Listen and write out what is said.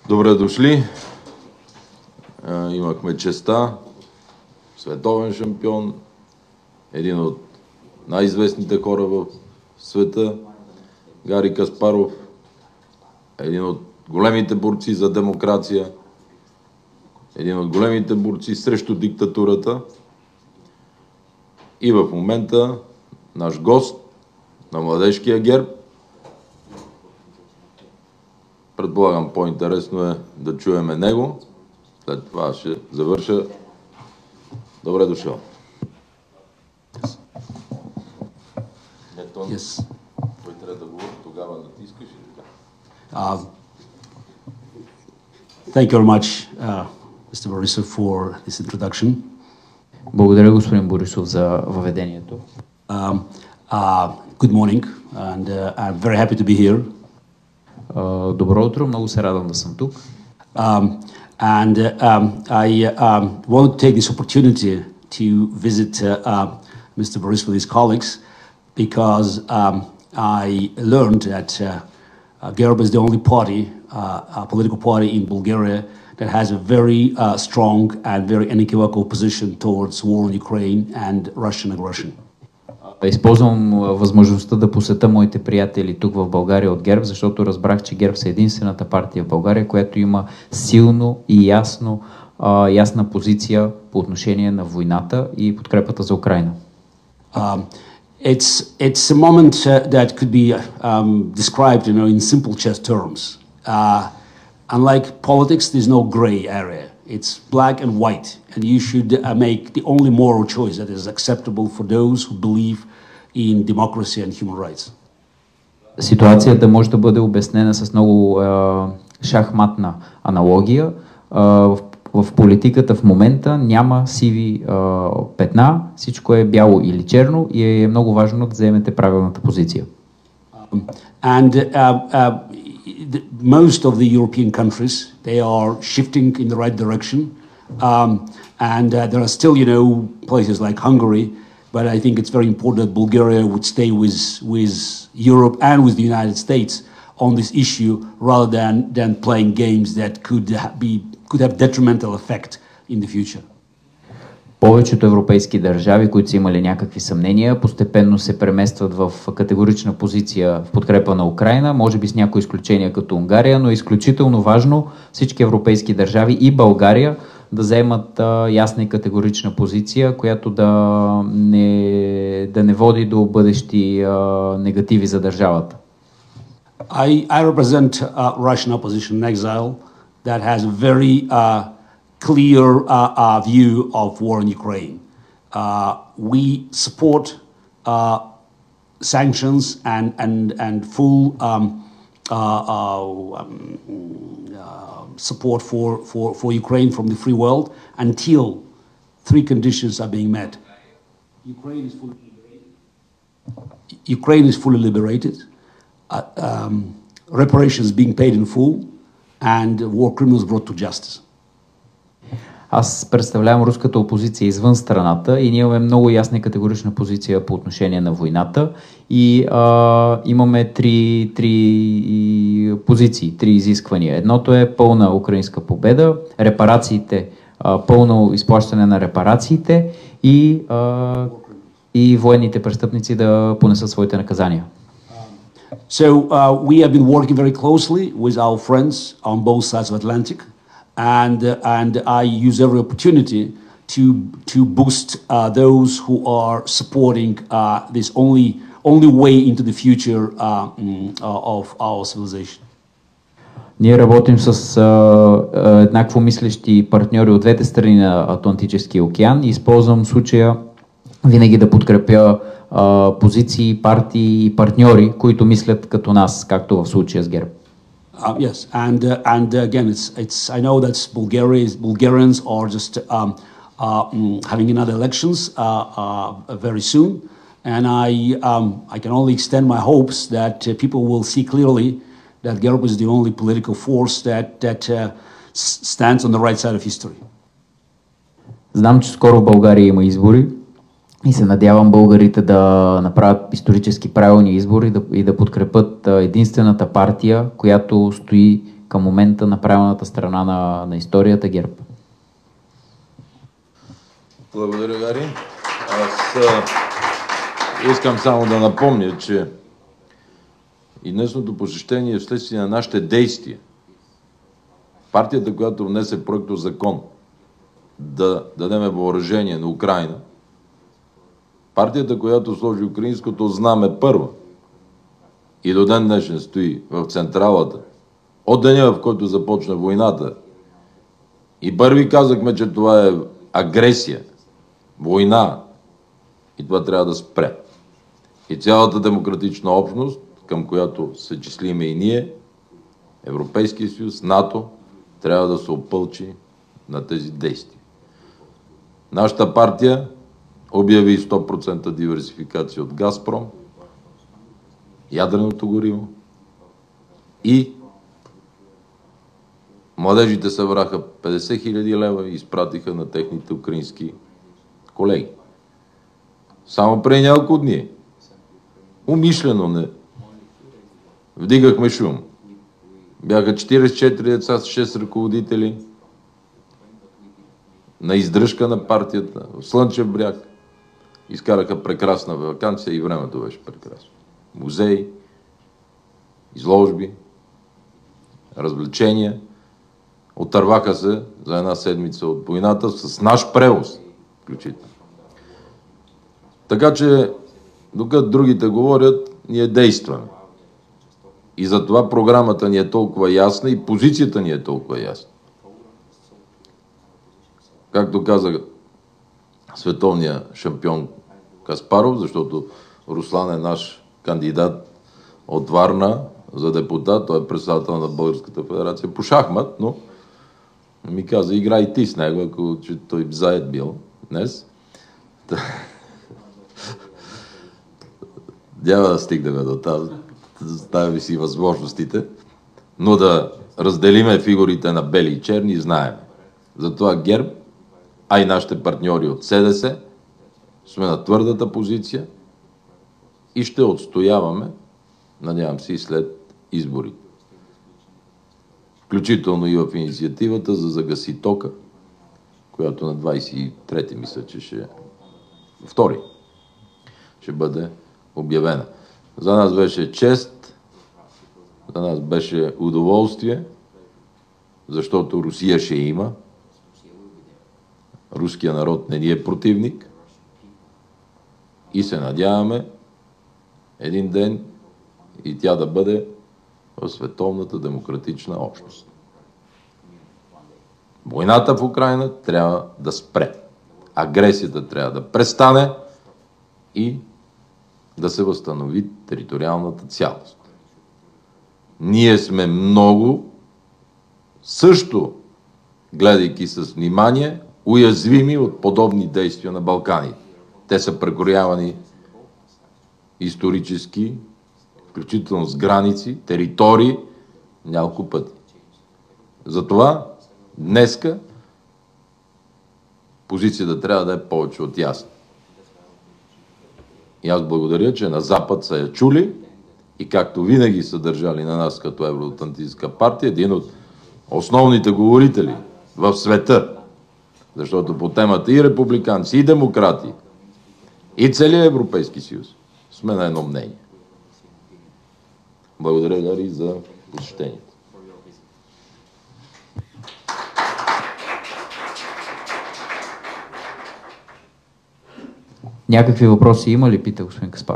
Добре дошли. Имахме честа, световен шампион, един от най-известните хора в света, Гари Каспаров, един от големите борци за демокрация, един от големите борци срещу диктатурата и в момента наш гост на Младежкия ГЕРБ. Предполагам, по-интересно е да чуеме него. След това ще завърша. Добре дошъл. Yes. Той трябва да говори, тогава натискаш и така. Thank you very much, Mr. Borisov, for this introduction. Благодаря, господин Борисов, за въведението. Good morning, and I'm very happy to be here. Добро утро, много се радвам да съм тук. I want to take this opportunity to visit Mr. Borisov with his colleagues because I learned that GERB is the only party, political party in Bulgaria that has a very strong and very unequivocal position towards war in Ukraine and Russian aggression. Използвам възможността да посетя моите приятели тук в България от ГЕРБ, защото разбрах, че ГЕРБ са единствената партия в България, която има силно и ясна позиция по отношение на войната и подкрепата за Украйна. It's a moment that could be described, in simple chess terms. Unlike politics, there's no gray area. It's black and white, and you should make the only moral choice that is acceptable for those who believe in democracy and human rights. Ситуацията може да бъде обяснена с много шахматна аналогия. В политиката в момента няма сиви петна, всичко е бяло или черно и е много важно да вземете правилната позиция. Most of the European countries, they are shifting in the right direction, and there are still, places like Hungary, but I think it's very important that Bulgaria would stay with Europe and with the United States on this issue, rather than playing games that could have detrimental effect in the future. Повечето европейски държави, които са имали някакви съмнения, постепенно се преместват в категорична позиция в подкрепа на Украйна, може би с някои изключения като Унгария, но е изключително важно всички европейски държави и България да вземат ясна и категорична позиция, която да не води до бъдещи негативи за държавата. I represent Russian opposition in exile that has a very clear view of war in Ukraine. We support sanctions and full support for Ukraine from the free world until three conditions are being met. Ukraine is fully liberated. Reparations being paid in full, and war criminals brought to justice. Аз представлявам руската опозиция извън страната и ние имаме много ясна и категорична позиция по отношение на войната и имаме три позиции, три изисквания. Едното е пълна украинска победа, репарациите, пълно изплащане на репарациите и военните престъпници да понесат своите наказания. So we have been working very closely with our friends on both sides of Atlantic, and I use every opportunity to boost those who are supporting this only way into the future of our civilization. Ние работим с еднакво мислещи партньори от двете страни на Атлантическия океан и използвам случая винаги да подкрепя позиции, партии и партньори, които мислят като нас, както в случая с ГЕРБ. Yes, and again, I know that Bulgarians are just having another elections very soon, and I can only extend my hopes that people will see clearly that GERB is the only political force that stands on the right side of history. Знам, че скоро в България има избори. И се надявам българите да направят исторически правилни избори и да подкрепят единствената партия, която стои към момента на правилната страна на историята ГЕРБ? Благодаря, Гари. Аз искам само да напомня, че и днесното посещение е вследствие на нашите действия. Партията, която внесе проекто закон да дадеме въоръжение на Украйна, партията, която сложи украинското знаме първа и до ден днешен стои в централата, от деня, в който започна войната, и първи казахме, че това е агресия, война и това трябва да спре. И цялата демократична общност, към която се числиме и ние, Европейския съюз, НАТО, трябва да се опълчи на тези действия. Нашата партия обяви 100% диверсификация от Газпром, ядреното гориво и младежите събраха 50 000 лева и изпратиха на техните украински колеги. Само преди няколко дни умишлено не вдигахме шум. Бяха 44 деца с 6 ръководители на издръжка на партията в Слънчев бряг. Изкараха прекрасна ваканция и времето беше прекрасно. Музеи, изложби, развлечения. Отърваха се за една седмица от войната с наш превоз, включително. Така че, докато другите говорят, ние действаме. И затова програмата ни е толкова ясна и позицията ни е толкова ясна. Както каза световният шампион Каспаров, защото Руслан е наш кандидат от Варна за депутат, той е председател на Българската федерация по шахмат, но ми каза, играй ти с него, ако че той заед бил днес. Няма да стигнем до тази. Ставяме си възможностите, но да разделиме фигурите на бели и черни, знаем. Затова ГЕРБ, а и нашите партньори от СДС, сме на твърдата позиция и ще отстояваме, надявам се, и след изборите. Включително и в инициативата за загаси тока, която на 23-ти мисля, че ще втори ще бъде обявена. За нас беше чест, за нас беше удоволствие, защото Русия ще има. Руския народ не ни е противник и се надяваме един ден и тя да бъде в световната демократична общност. Войната в Украйна трябва да спре. Агресията трябва да престане и да се възстанови териториалната цялост. Ние сме много, също гледайки с внимание, уязвими от подобни действия на Балканите. Те са прекроявани исторически, включително с граници, територии, няколко пъти. Затова днеска позицията трябва да е повече от ясна. И аз благодаря, че на Запад са я чули и както винаги са държали на нас като Евроатлантическа партия, един от основните говорители в света, защото по темата и републиканци, и демократи, и целият Европейски съюз сме на едно мнение. Благодаря, Гари, за посещението. Някакви въпроси има ли, пита господин Каспаров?